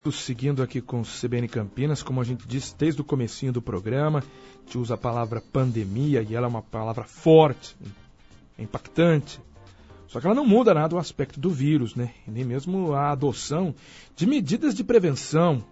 Seguindo aqui com o CBN Campinas, como a gente disse desde o comecinho do programa, a gente usa a palavra pandemia e ela é uma palavra forte, impactante. Só que ela não muda nada o aspecto do vírus, né? E nem mesmo a adoção de medidas de prevenção.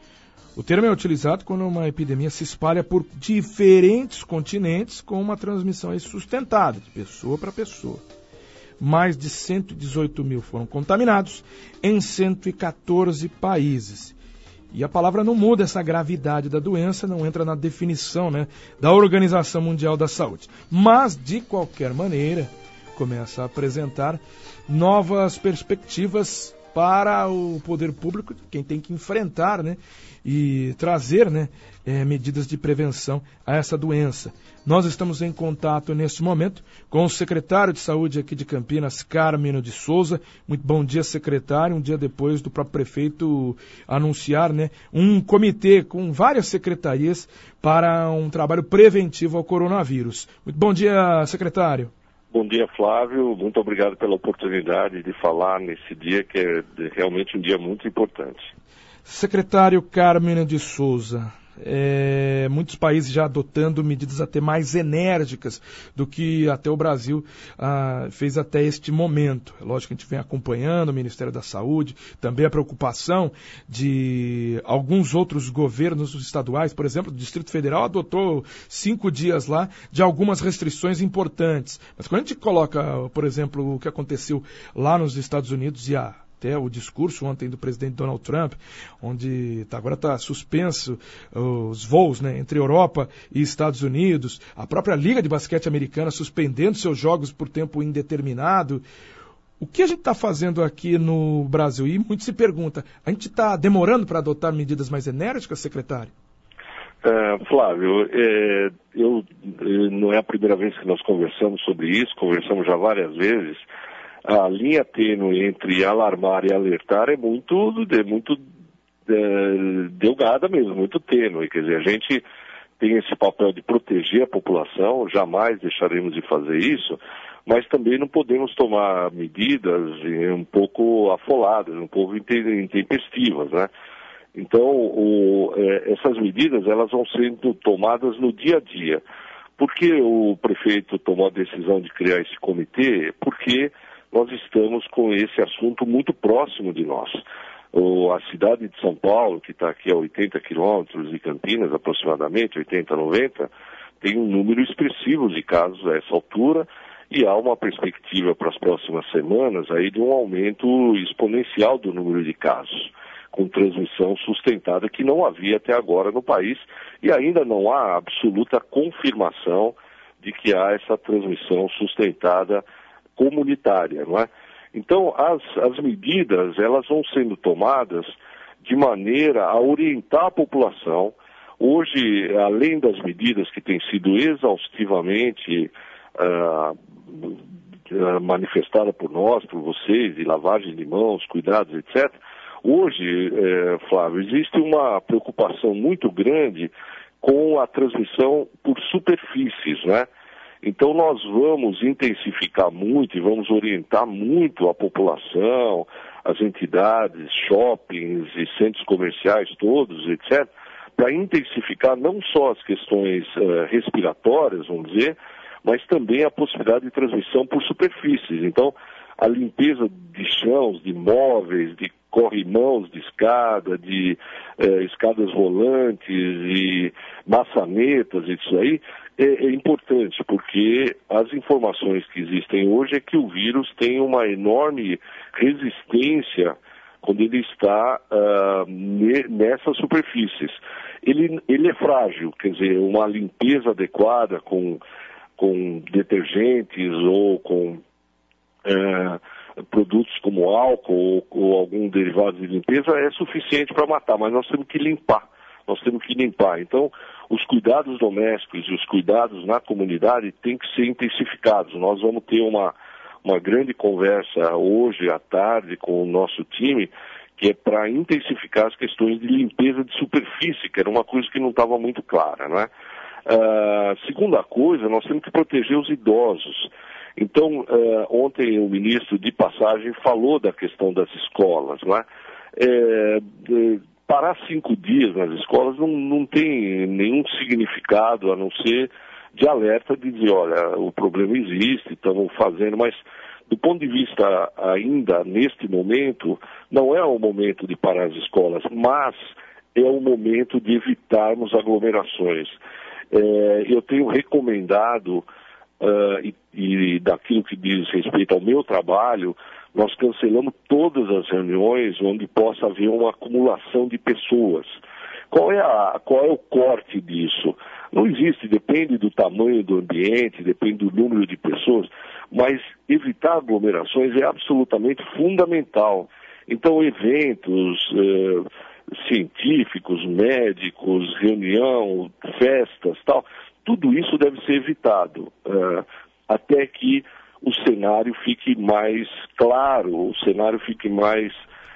O termo é utilizado quando uma epidemia se espalha por diferentes continentes com uma transmissão sustentada, de pessoa para pessoa. Mais de 118 mil foram contaminados em 114 países. E a palavra não muda, essa gravidade da doença não entra na definição, né, da Organização Mundial da Saúde. Mas, de qualquer maneira, começa a apresentar novas perspectivas para o poder público, quem tem que enfrentar, né, e trazer, né, medidas de prevenção a essa doença. Nós estamos em contato neste momento com o secretário de Saúde aqui de Campinas, Carmino de Souza. Muito bom dia, secretário. Um dia depois do próprio prefeito anunciar, né, um comitê com várias secretarias para um trabalho preventivo ao coronavírus. Muito bom dia, secretário. Bom dia, Flávio. Muito obrigado pela oportunidade de falar nesse dia, que é realmente um dia muito importante. Secretário Carmino de Souza, muitos países já adotando medidas até mais enérgicas do que até o Brasil fez até este momento. É lógico que a gente vem acompanhando o Ministério da Saúde, também a preocupação de alguns outros governos estaduais, por exemplo, o Distrito Federal adotou 5 dias lá de algumas restrições importantes. Mas quando a gente coloca, por exemplo, o que aconteceu lá nos Estados Unidos e até o discurso ontem do presidente Donald Trump, onde agora está suspenso os voos, né, entre Europa e Estados Unidos, a própria Liga de Basquete Americana suspendendo seus jogos por tempo indeterminado. O que a gente está fazendo aqui no Brasil? E muito se pergunta, a gente está demorando para adotar medidas mais enérgicas, secretário? Flávio, não é a primeira vez que nós conversamos sobre isso, conversamos já várias vezes. A linha tênue entre alarmar e alertar é muito delgada mesmo, muito tênue. Quer dizer, a gente tem esse papel de proteger a população, jamais deixaremos de fazer isso, mas também não podemos tomar medidas um pouco afoladas, um pouco intempestivas, né? Então, essas medidas elas vão sendo tomadas no dia a dia. Por que o prefeito tomou a decisão de criar esse comitê? Porque nós estamos com esse assunto muito próximo de nós. A cidade de São Paulo, que está aqui a 80 quilômetros de Campinas, aproximadamente, 80, 90, tem um número expressivo de casos a essa altura e há uma perspectiva para as próximas semanas aí de um aumento exponencial do número de casos, com transmissão sustentada que não havia até agora no país e ainda não há absoluta confirmação de que há essa transmissão sustentada comunitária, não é? Então, as medidas, elas vão sendo tomadas de maneira a orientar a população. Hoje, além das medidas que têm sido exaustivamente manifestadas por nós, por vocês, de lavagem de mãos, cuidados, etc., hoje, Flávio, existe uma preocupação muito grande com a transmissão por superfícies, né? Então nós vamos intensificar muito e vamos orientar muito a população, as entidades, shoppings e centros comerciais todos, etc., para intensificar não só as questões respiratórias, vamos dizer, mas também a possibilidade de transmissão por superfícies. Então, a limpeza de chãos, de móveis, de corrimãos de escada, de escadas rolantes e maçanetas, isso aí, é importante, porque as informações que existem hoje é que o vírus tem uma enorme resistência quando ele está nessas superfícies. Ele é frágil, quer dizer, uma limpeza adequada com detergentes ou com produtos como álcool ou algum derivado de limpeza é suficiente para matar, mas nós temos que limpar. Então, os cuidados domésticos e os cuidados na comunidade têm que ser intensificados. Nós vamos ter uma grande conversa hoje à tarde com o nosso time, que é para intensificar as questões de limpeza de superfície, que era uma coisa que não estava muito clara, não é? Segunda coisa, nós temos que proteger os idosos. Então, ontem o ministro de passagem falou da questão das escolas, não é? parar 5 dias nas escolas não tem nenhum significado, a não ser de alerta, de dizer, olha, o problema existe, estamos fazendo, mas do ponto de vista ainda, neste momento, não é o momento de parar as escolas, mas é o momento de evitarmos aglomerações. Eu tenho recomendado, e daquilo que diz respeito ao meu trabalho, nós cancelamos todas as reuniões onde possa haver uma acumulação de pessoas. Qual é o corte disso? Não existe, depende do tamanho do ambiente, depende do número de pessoas, mas evitar aglomerações é absolutamente fundamental. Então, eventos científicos, médicos, reunião, festas, tal, tudo isso deve ser evitado, até que o cenário fique mais claro, o cenário fique mais,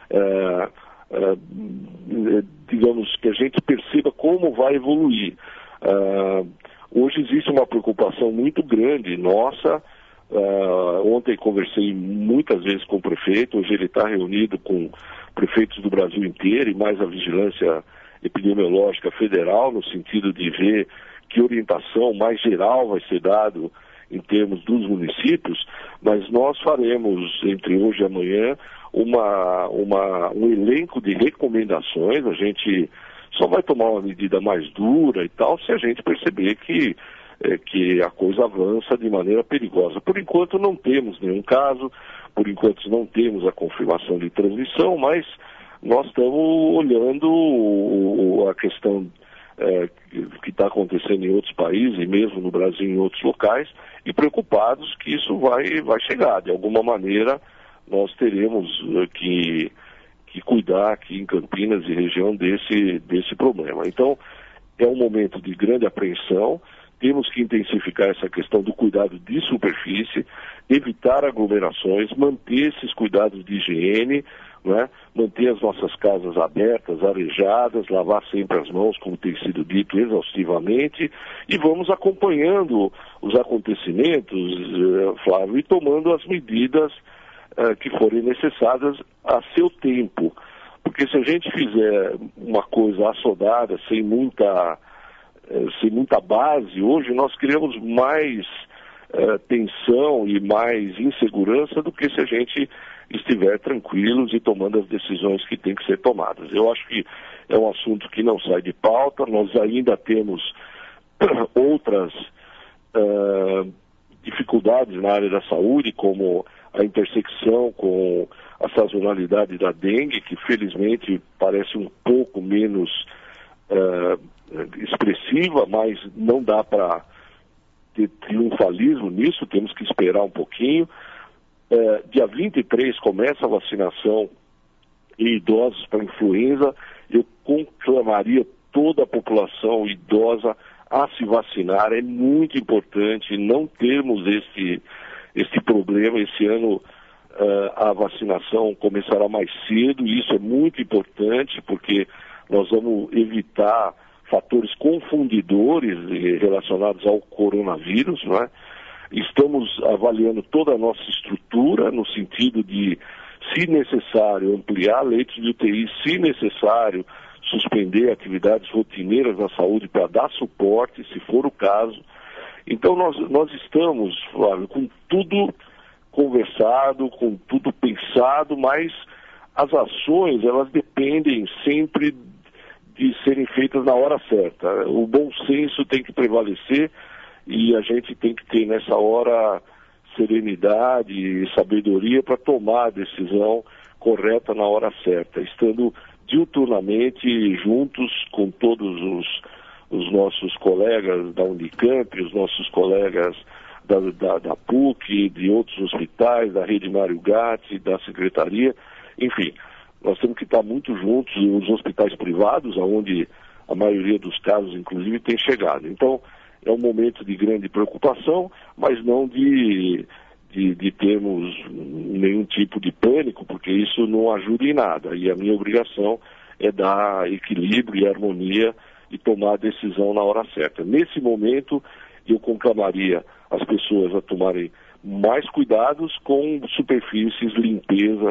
digamos, que a gente perceba como vai evoluir. Hoje existe uma preocupação muito grande nossa. Ontem conversei muitas vezes com o prefeito, hoje ele está reunido com prefeitos do Brasil inteiro e mais a Vigilância Epidemiológica Federal, no sentido de ver que orientação mais geral vai ser dado em termos dos municípios, mas nós faremos, entre hoje e amanhã, um elenco de recomendações. A gente só vai tomar uma medida mais dura e tal, se a gente perceber que a coisa avança de maneira perigosa. Por enquanto não temos nenhum caso, por enquanto não temos a confirmação de transmissão, mas nós estamos olhando a questão que está acontecendo em outros países, e mesmo no Brasil em outros locais, e preocupados que isso vai chegar. De alguma maneira, nós teremos que cuidar aqui em Campinas e região desse problema. Então, é um momento de grande apreensão, temos que intensificar essa questão do cuidado de superfície, evitar aglomerações, manter esses cuidados de higiene, né? Manter as nossas casas abertas, arejadas, lavar sempre as mãos, como tem sido dito exaustivamente, e vamos acompanhando os acontecimentos, Flávio, e tomando as medidas que forem necessárias a seu tempo. Porque se a gente fizer uma coisa assodada, sem muita base, hoje nós criamos mais tensão e mais insegurança do que se a gente estiver tranquilos e tomando as decisões que têm que ser tomadas. Eu acho que é um assunto que não sai de pauta. Nós ainda temos outras dificuldades na área da saúde, como a intersecção com a sazonalidade da dengue, que felizmente parece um pouco menos expressiva, mas não dá para ter triunfalismo nisso, temos que esperar um pouquinho. Dia 23 começa a vacinação em idosos para influenza. Eu conclamaria toda a população idosa a se vacinar. É muito importante não termos este problema. Esse ano a vacinação começará mais cedo, e isso é muito importante porque nós vamos evitar fatores confundidores relacionados ao coronavírus, não é? Estamos avaliando toda a nossa estrutura no sentido de, se necessário, ampliar leitos de UTI, se necessário, suspender atividades rotineiras na saúde para dar suporte, se for o caso. Então nós estamos, Flávio, com tudo conversado, com tudo pensado, mas as ações, elas dependem sempre de serem feitas na hora certa. O bom senso tem que prevalecer e a gente tem que ter nessa hora serenidade e sabedoria para tomar a decisão correta na hora certa, estando diuturnamente juntos com todos os nossos colegas da Unicamp, os nossos colegas da PUC, de outros hospitais, da Rede Mário Gatti, da Secretaria, enfim, nós temos que estar muito juntos, os hospitais privados, onde a maioria dos casos, inclusive, tem chegado. Então, é um momento de grande preocupação, mas não de termos nenhum tipo de pânico, porque isso não ajuda em nada. E a minha obrigação é dar equilíbrio e harmonia e tomar a decisão na hora certa. Nesse momento, eu conclamaria as pessoas a tomarem mais cuidados com superfícies, limpeza,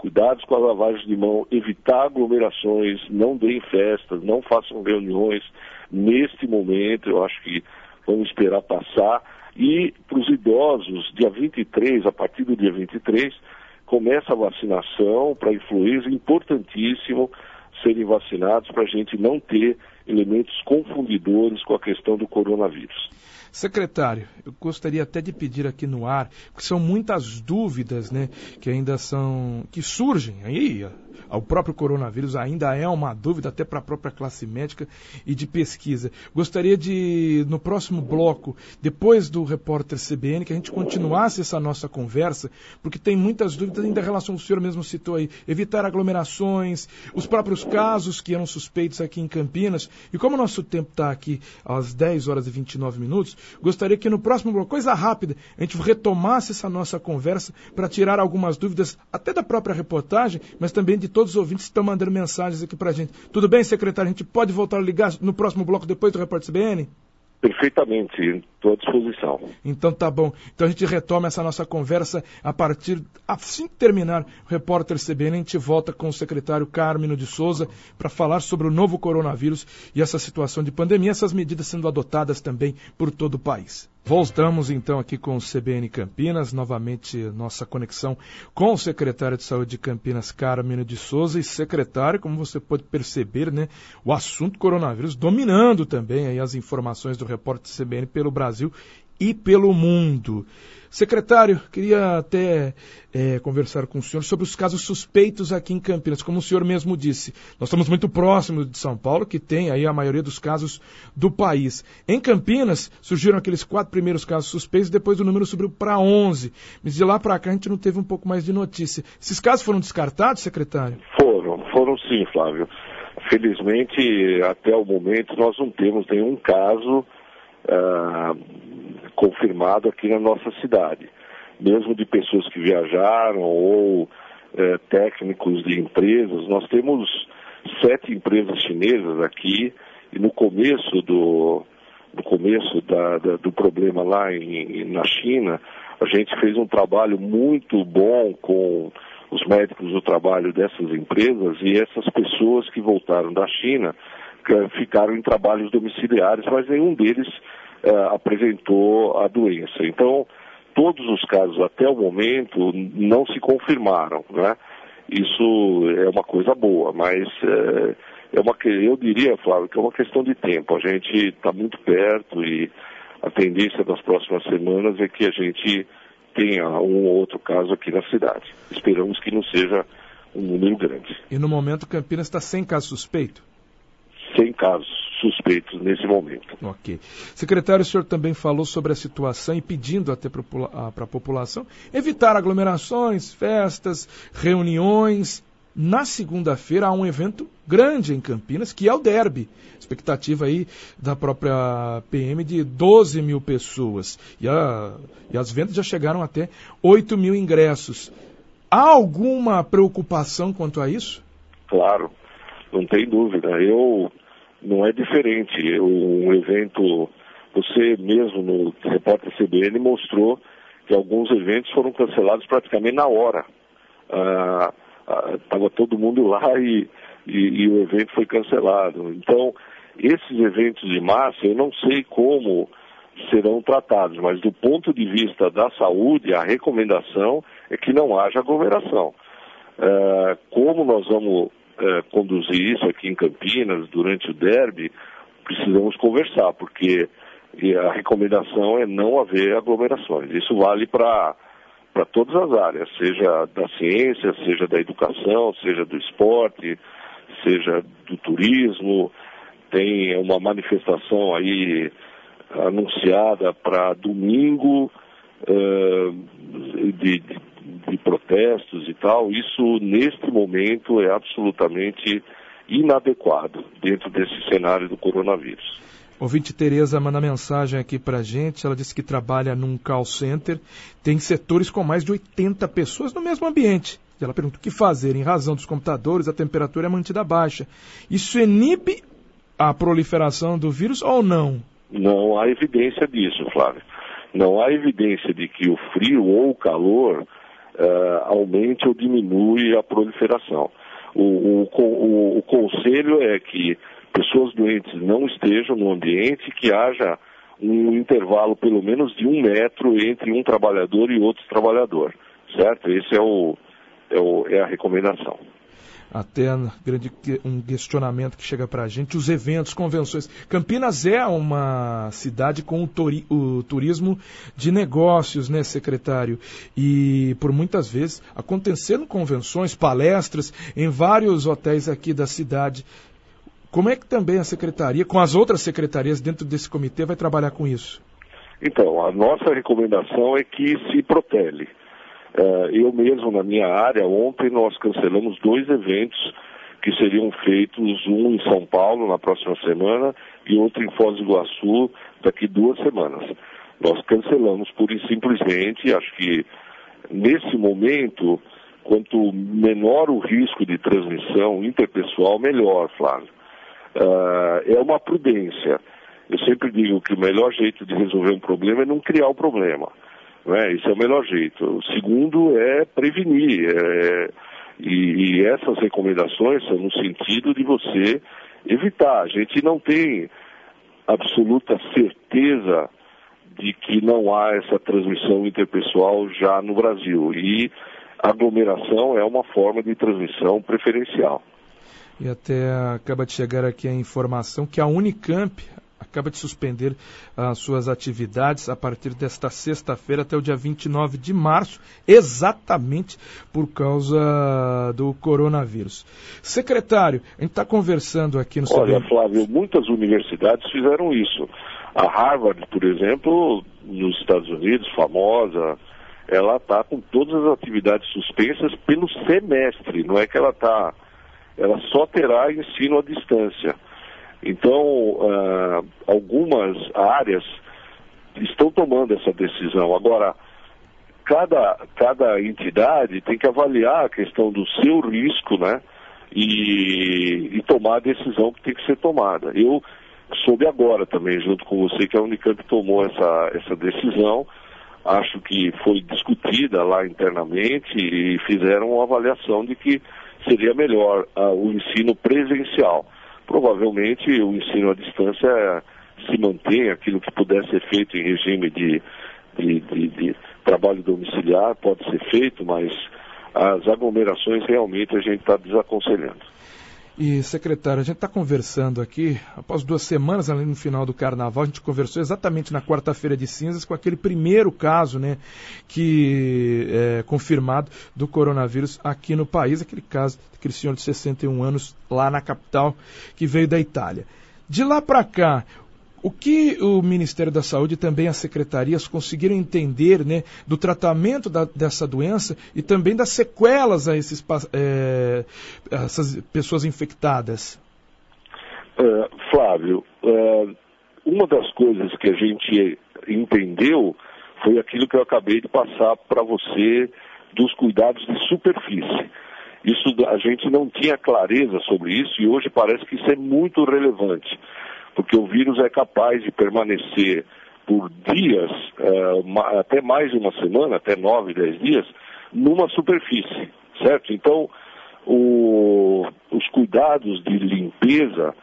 cuidados com a lavagem de mão, evitar aglomerações, não deem festas, não façam reuniões neste momento. Eu acho que vamos esperar passar. E para os idosos, dia 23, a partir do dia 23, começa a vacinação para influenza, importantíssimo serem vacinados para a gente não ter elementos confundidores com a questão do coronavírus. Secretário, eu gostaria até de pedir aqui no ar, porque são muitas dúvidas, né, que surgem aí. O próprio coronavírus ainda é uma dúvida até para a própria classe médica e de pesquisa. Gostaria de, no próximo bloco, depois do repórter CBN, que a gente continuasse essa nossa conversa, porque tem muitas dúvidas ainda em relação, o senhor mesmo citou aí, evitar aglomerações, os próprios casos que eram suspeitos aqui em Campinas. E como o nosso tempo está aqui às 10 horas e 29 minutos, gostaria que no próximo bloco, coisa rápida, a gente retomasse essa nossa conversa para tirar algumas dúvidas, até da própria reportagem, mas também de todos os ouvintes que estão mandando mensagens aqui para a gente. Tudo bem, secretário? A gente pode voltar a ligar no próximo bloco depois do repórter CBN? Perfeitamente, estou à disposição. Então tá bom. Então a gente retoma essa nossa conversa assim que terminar o repórter CBN, a gente volta com o secretário Carmino de Souza para falar sobre o novo coronavírus e essa situação de pandemia, essas medidas sendo adotadas também por todo o país. Voltamos então aqui com o CBN Campinas, novamente nossa conexão com o secretário de Saúde de Campinas, Carmino de Souza. E secretário, como você pode perceber, né, o assunto coronavírus dominando também aí as informações do repórter CBN pelo Brasil e pelo mundo. Secretário, queria até conversar com o senhor sobre os casos suspeitos aqui em Campinas. Como o senhor mesmo disse, nós estamos muito próximos de São Paulo, que tem aí a maioria dos casos do país. Em Campinas, surgiram aqueles 4 primeiros casos suspeitos, depois o número subiu para 11. Mas de lá para cá a gente não teve um pouco mais de notícia. Esses casos foram descartados, secretário? Foram sim, Flávio. Felizmente, até o momento, nós não temos nenhum caso confirmado aqui na nossa cidade, mesmo de pessoas que viajaram ou técnicos de empresas. Nós temos 7 empresas chinesas aqui e no começo do problema lá na China, a gente fez um trabalho muito bom com os médicos do trabalho dessas empresas e essas pessoas que voltaram da China ficaram em trabalhos domiciliares, mas nenhum deles apresentou a doença. Então, todos os casos até o momento não se confirmaram, né? Isso é uma coisa boa, mas eu diria, Flávio, que é uma questão de tempo. A gente está muito perto e a tendência das próximas semanas é que a gente tenha um ou outro caso aqui na cidade. Esperamos que não seja um número grande. E no momento Campinas está sem caso suspeito? Sem casos suspeitos nesse momento. Ok. Secretário, o senhor também falou sobre a situação e pedindo até para a população evitar aglomerações, festas, reuniões. Na segunda-feira há um evento grande em Campinas, que é o Derby. Expectativa aí da própria PM de 12 mil pessoas. E as vendas já chegaram até 8 mil ingressos. Há alguma preocupação quanto a isso? Claro, não tem dúvida. Não é diferente. Um evento, você mesmo no repórter CBN mostrou que alguns eventos foram cancelados praticamente na hora. Estava todo mundo lá e o evento foi cancelado. Então, esses eventos de massa, eu não sei como serão tratados, mas do ponto de vista da saúde, a recomendação é que não haja aglomeração. Como nós vamos conduzir isso aqui em Campinas durante o Derby, precisamos conversar, porque a recomendação é não haver aglomerações. Isso vale para todas as áreas, seja da ciência, seja da educação, seja do esporte, seja do turismo. Tem uma manifestação aí anunciada para domingo de protestos e tal. Isso, neste momento, é absolutamente inadequado dentro desse cenário do coronavírus. Ouvinte Tereza manda mensagem aqui pra gente, ela disse que trabalha num call center, tem setores com mais de 80 pessoas no mesmo ambiente. E ela pergunta o que fazer, em razão dos computadores, a temperatura é mantida baixa. Isso inibe a proliferação do vírus ou não? Não há evidência disso, Flávio. Não há evidência de que o frio ou o calor aumente ou diminui a proliferação. O conselho é que pessoas doentes não estejam no ambiente, que haja um intervalo pelo menos de 1 metro entre um trabalhador e outro trabalhador, certo? Esse é a recomendação. Até um questionamento que chega para a gente, os eventos, convenções. Campinas é uma cidade com o turismo de negócios, né, secretário? E por muitas vezes acontecendo convenções, palestras em vários hotéis aqui da cidade. Como é que também a secretaria, com as outras secretarias dentro desse comitê, vai trabalhar com isso? Então, a nossa recomendação é que se protele. Eu mesmo, na minha área, ontem nós cancelamos 2 eventos que seriam feitos, um em São Paulo na próxima semana e outro em Foz do Iguaçu daqui 2 semanas. Nós cancelamos pura e simplesmente, acho que nesse momento, quanto menor o risco de transmissão interpessoal, melhor, Flávio. É uma prudência. Eu sempre digo que o melhor jeito de resolver um problema é não criar o problema. Esse é o melhor jeito. O segundo é prevenir. E essas recomendações são no sentido de você evitar. A gente não tem absoluta certeza de que não há essa transmissão interpessoal já no Brasil. E aglomeração é uma forma de transmissão preferencial. E até acaba de chegar aqui a informação que a Unicamp acaba de suspender as suas atividades a partir desta sexta-feira até o dia 29 de março, exatamente por causa do coronavírus. Secretário, a gente está conversando aqui no... Olha, Flávio, muitas universidades fizeram isso. A Harvard, por exemplo, nos Estados Unidos, famosa, ela está com todas as atividades suspensas pelo semestre, não é que ela só terá ensino à distância. Então, algumas áreas estão tomando essa decisão. Agora, cada entidade tem que avaliar a questão do seu risco, né? E tomar a decisão que tem que ser tomada. Eu soube agora também, junto com você, que a Unicamp tomou essa decisão. Acho que foi discutida lá internamente e fizeram uma avaliação de que seria melhor o ensino presencial. Provavelmente o ensino à distância se mantém, aquilo que puder ser feito em regime de trabalho domiciliar pode ser feito, mas as aglomerações realmente a gente está desaconselhando. E, secretário, a gente está conversando aqui, após 2 semanas, ali no final do Carnaval, a gente conversou exatamente na quarta-feira de cinzas com aquele primeiro caso, né, que é confirmado do coronavírus aqui no país, aquele caso daquele senhor de 61 anos lá na capital, que veio da Itália. De lá para cá, o que o Ministério da Saúde e também as secretarias conseguiram entender, né, do tratamento dessa doença e também das sequelas a essas pessoas infectadas? Flávio, uma das coisas que a gente entendeu foi aquilo que eu acabei de passar para você dos cuidados de superfície. Isso, a gente não tinha clareza sobre isso e hoje parece que isso é muito relevante. Porque o vírus é capaz de permanecer por dias, até mais de uma semana, até 9, 10 dias, numa superfície, certo? Então, os cuidados de limpeza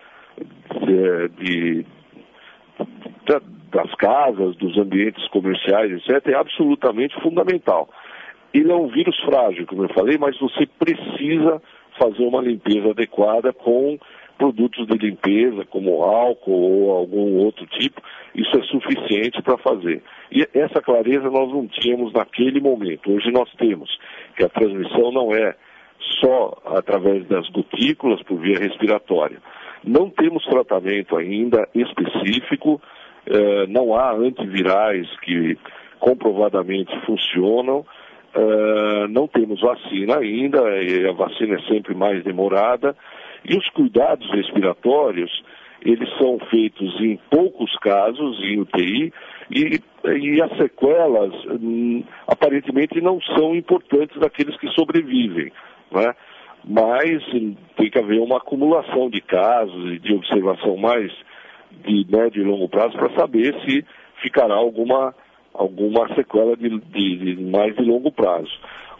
das casas, dos ambientes comerciais, etc., é absolutamente fundamental. Ele é um vírus frágil, como eu falei, mas você precisa fazer uma limpeza adequada com produtos de limpeza, como álcool ou algum outro tipo. Isso é suficiente para fazer. E essa clareza nós não tínhamos naquele momento. Hoje nós temos que a transmissão não é só através das gotículas por via respiratória. Não temos tratamento ainda específico, não há antivirais que comprovadamente funcionam, não temos vacina ainda, e a vacina é sempre mais demorada. E os cuidados respiratórios, eles são feitos em poucos casos, em UTI, e as sequelas aparentemente não são importantes daqueles que sobrevivem, né? Mas tem que haver uma acumulação de casos e de observação mais de médio e longo prazo para saber se ficará alguma sequela de mais de longo prazo.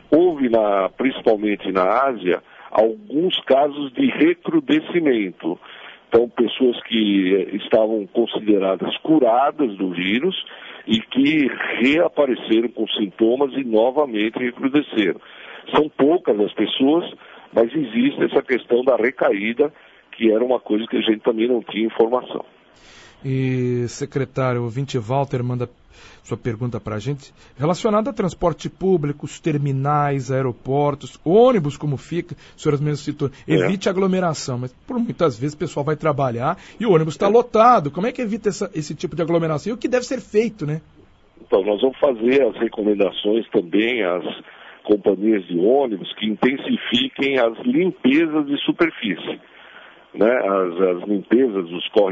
houve, principalmente na Ásia, alguns casos de recrudescimento. Então, pessoas que estavam consideradas curadas do vírus e que reapareceram com sintomas e novamente recrudesceram. São poucas as pessoas, mas existe essa questão da recaída, que era uma coisa que a gente também não tinha informação. E, secretário, o ouvinte Walter manda sua pergunta para a gente, relacionada a transporte público, os terminais, aeroportos, ônibus, como fica, o senhor mesmo citou, evite aglomeração, mas por muitas vezes o pessoal vai trabalhar e o ônibus está lotado. Como é que evita esse tipo de aglomeração? E o que deve ser feito, né? Então, nós vamos fazer as recomendações também às companhias de ônibus que intensifiquem as limpezas de superfície, né? As limpezas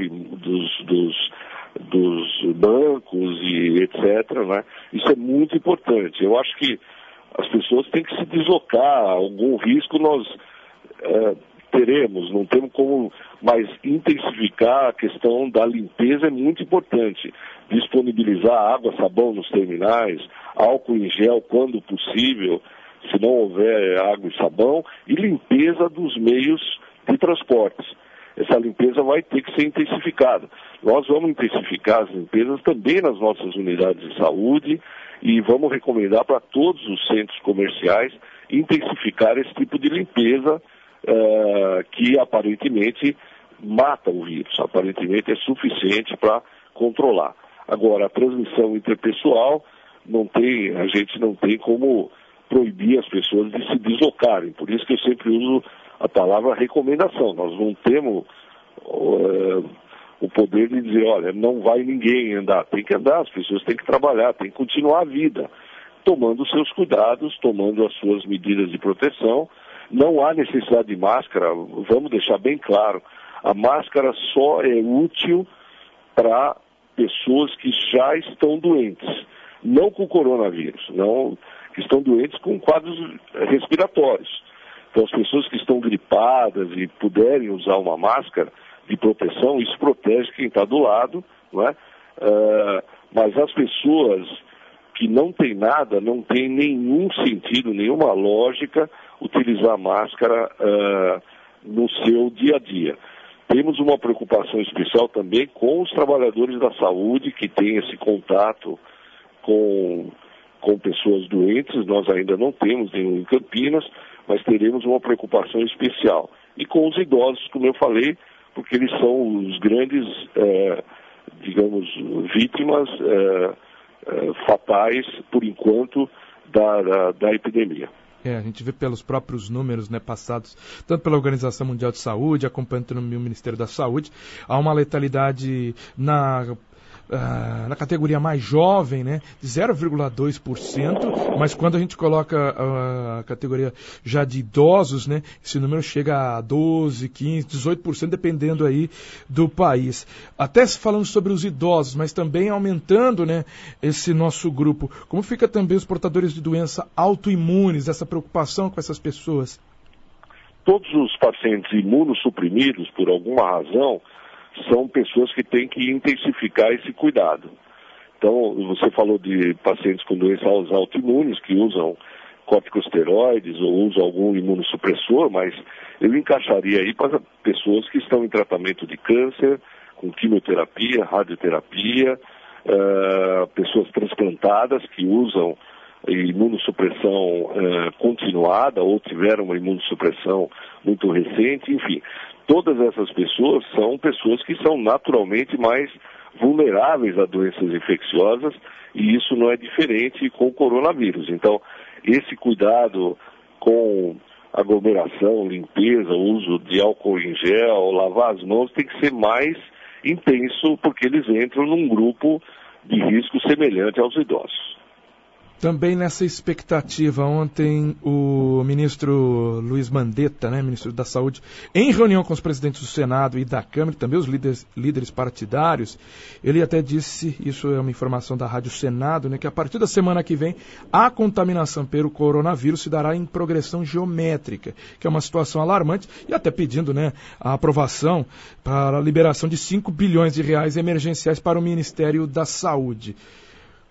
dos bancos e etc., né? Isso é muito importante. Eu acho que as pessoas têm que se deslocar, algum risco nós teremos, não temos como, mas intensificar a questão da limpeza é muito importante. Disponibilizar água, sabão nos terminais, álcool em gel quando possível, se não houver água e sabão, e limpeza dos meios de transportes. Essa limpeza vai ter que ser intensificada. Nós vamos intensificar as limpezas também nas nossas unidades de saúde e vamos recomendar para todos os centros comerciais intensificar esse tipo de limpeza que aparentemente mata o vírus, aparentemente é suficiente para controlar. Agora, a transmissão interpessoal, a gente não tem como proibir as pessoas de se deslocarem, por isso que eu sempre uso a palavra recomendação. Nós não temos o poder de dizer, olha, não vai ninguém andar. Tem que andar, as pessoas têm que trabalhar, têm que continuar a vida, tomando os seus cuidados, tomando as suas medidas de proteção. Não há necessidade de máscara, vamos deixar bem claro, a máscara só é útil para pessoas que já estão doentes, não com coronavírus, não, que estão doentes com quadros respiratórios. Então, as pessoas que estão gripadas e puderem usar uma máscara de proteção, isso protege quem está do lado, não é? Mas as pessoas que não têm nada, não tem nenhum sentido, nenhuma lógica utilizar máscara no seu dia a dia. Temos uma preocupação especial também com os trabalhadores da saúde que têm esse contato com pessoas doentes. Nós ainda não temos nenhum em Campinas, mas teremos uma preocupação especial. E com os idosos, como eu falei, porque eles são os grandes, vítimas fatais, por enquanto, da epidemia. A gente vê pelos próprios números, né, passados, tanto pela Organização Mundial de Saúde, acompanhando no Ministério da Saúde, há uma letalidade na categoria mais jovem, né, de 0,2%, mas quando a gente coloca a categoria já de idosos, né, esse número chega a 12%, 15%, 18%, dependendo aí do país. Até falando sobre os idosos, mas também aumentando, né, esse nosso grupo. Como fica também os portadores de doença autoimunes, essa preocupação com essas pessoas? Todos os pacientes imunossuprimidos, por alguma razão, são pessoas que têm que intensificar esse cuidado. Então, você falou de pacientes com doenças autoimunes que usam corticosteroides ou usam algum imunossupressor, mas eu encaixaria aí para pessoas que estão em tratamento de câncer, com quimioterapia, radioterapia, pessoas transplantadas que usam imunossupressão continuada ou tiveram uma imunossupressão muito recente, enfim. Todas essas pessoas são pessoas que são naturalmente mais vulneráveis a doenças infecciosas e isso não é diferente com o coronavírus. Então, esse cuidado com aglomeração, limpeza, uso de álcool em gel, lavar as mãos tem que ser mais intenso porque eles entram num grupo de risco semelhante aos idosos. Também nessa expectativa, ontem o ministro Luiz Mandetta, né, ministro da Saúde, em reunião com os presidentes do Senado e da Câmara, também os líderes partidários, ele até disse, isso é uma informação da Rádio Senado, né, que a partir da semana que vem a contaminação pelo coronavírus se dará em progressão geométrica, que é uma situação alarmante, e até pedindo, né, a aprovação para a liberação de 5 bilhões de reais emergenciais para o Ministério da Saúde.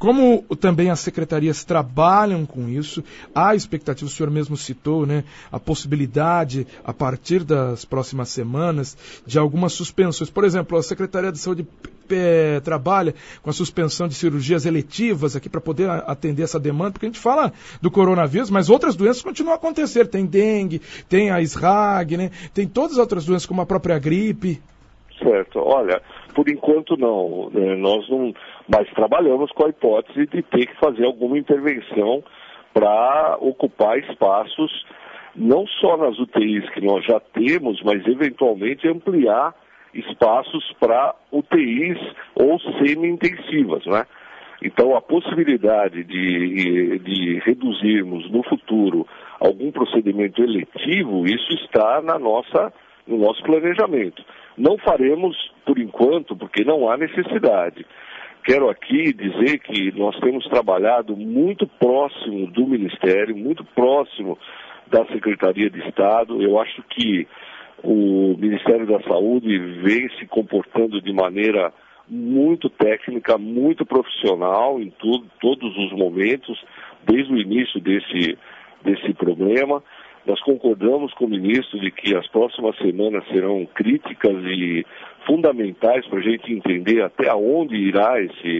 Como também as secretarias trabalham com isso, há expectativa, o senhor mesmo citou, né, a possibilidade, a partir das próximas semanas, de algumas suspensões. Por exemplo, a Secretaria de Saúde trabalha com a suspensão de cirurgias eletivas aqui para poder atender essa demanda, porque a gente fala do coronavírus, mas outras doenças continuam a acontecer. Tem dengue, tem a SRAG, né, tem todas as outras doenças, como a própria gripe. Certo. Olha, por enquanto não. Nós não, mas trabalhamos com a hipótese de ter que fazer alguma intervenção para ocupar espaços, não só nas UTIs que nós já temos, mas eventualmente ampliar espaços para UTIs ou semi-intensivas, né? Então, a possibilidade de reduzirmos no futuro algum procedimento eletivo, isso está no nosso planejamento. Não faremos, por enquanto, porque não há necessidade. Quero aqui dizer que nós temos trabalhado muito próximo do Ministério, muito próximo da Secretaria de Estado. Eu acho que o Ministério da Saúde vem se comportando de maneira muito técnica, muito profissional em todos os momentos, desde o início desse problema. Nós concordamos com o ministro de que as próximas semanas serão críticas e fundamentais para a gente entender até onde irá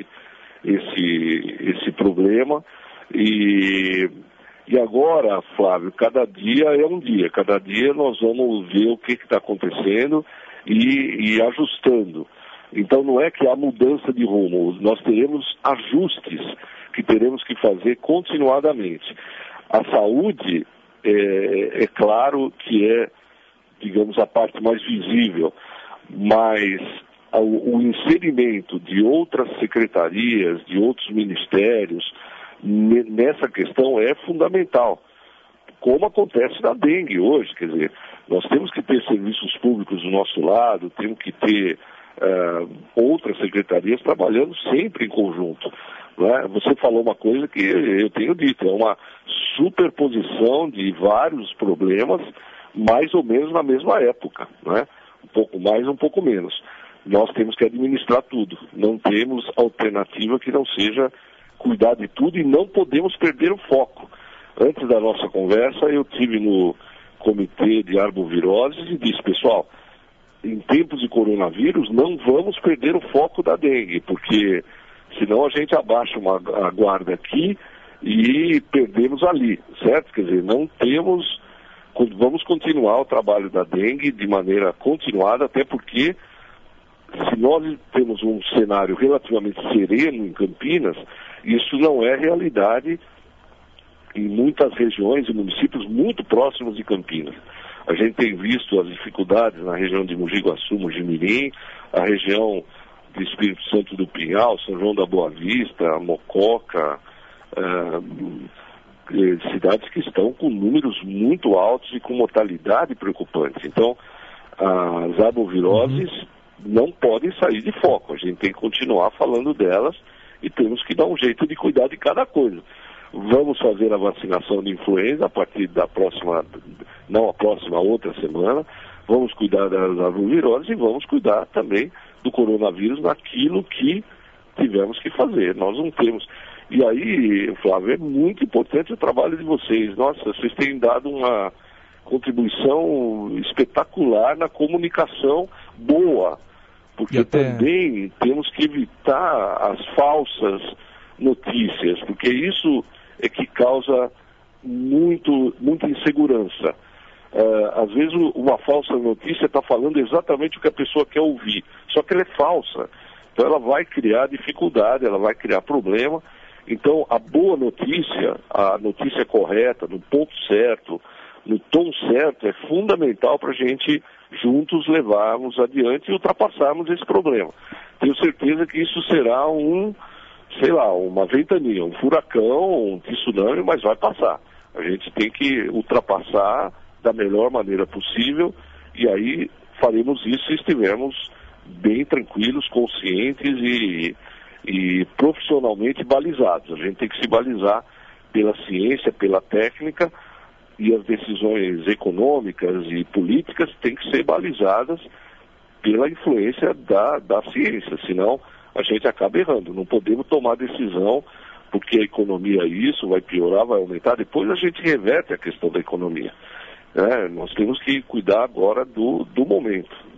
esse problema. E agora, Flávio, cada dia é um dia. Cada dia nós vamos ver o que está acontecendo e ajustando. Então não é que há mudança de rumo, nós teremos ajustes que teremos que fazer continuadamente. A saúde, é claro que é, digamos, a parte mais visível, mas o inserimento de outras secretarias, de outros ministérios, nessa questão é fundamental, como acontece na dengue hoje. Quer dizer, nós temos que ter serviços públicos do nosso lado, temos que ter outras secretarias trabalhando sempre em conjunto. Não é? Você falou uma coisa que eu tenho dito, é uma superposição de vários problemas, mais ou menos na mesma época, não é? Um pouco mais, um pouco menos. Nós temos que administrar tudo, não temos alternativa que não seja cuidar de tudo e não podemos perder o foco. Antes da nossa conversa, eu estive no comitê de arboviroses e disse, pessoal, em tempos de coronavírus, não vamos perder o foco da dengue, porque senão a gente abaixa a guarda aqui e perdemos ali, certo? Quer dizer, vamos continuar o trabalho da dengue de maneira continuada, até porque se nós temos um cenário relativamente sereno em Campinas, isso não é realidade em muitas regiões e municípios muito próximos de Campinas. A gente tem visto as dificuldades na região de Mogi Guaçu, Mogi-mirim, a região de Espírito Santo do Pinhal, São João da Boa Vista, Mococa, cidades que estão com números muito altos e com mortalidade preocupante. Então, as arboviroses não podem sair de foco. A gente tem que continuar falando delas e temos que dar um jeito de cuidar de cada coisa. Vamos fazer a vacinação de influenza a partir da próxima, não a próxima, a outra semana. Vamos cuidar das arboviroses e vamos cuidar também do coronavírus naquilo que tivemos que fazer. Nós não temos. E aí, Flávio, é muito importante o trabalho de vocês. Nossa, vocês têm dado uma contribuição espetacular na comunicação boa, porque também temos que evitar as falsas notícias, porque isso é que causa muita insegurança. Às vezes uma falsa notícia está falando exatamente o que a pessoa quer ouvir, só que ela é falsa. Então ela vai criar dificuldade, ela vai criar problema. Então a boa notícia, a notícia correta, no ponto certo, no tom certo, é fundamental para a gente juntos levarmos adiante e ultrapassarmos esse problema. Tenho certeza que isso será uma ventania, um furacão, um tsunami, mas vai passar. A gente tem que ultrapassar da melhor maneira possível e aí faremos isso se estivermos bem tranquilos, conscientes e profissionalmente balizados. A gente tem que se balizar pela ciência, pela técnica, e as decisões econômicas e políticas têm que ser balizadas pela influência da ciência, senão a gente acaba errando. Não podemos tomar decisão porque a economia é isso, vai piorar, vai aumentar, depois a gente reverte a questão da economia. Nós temos que cuidar agora do momento.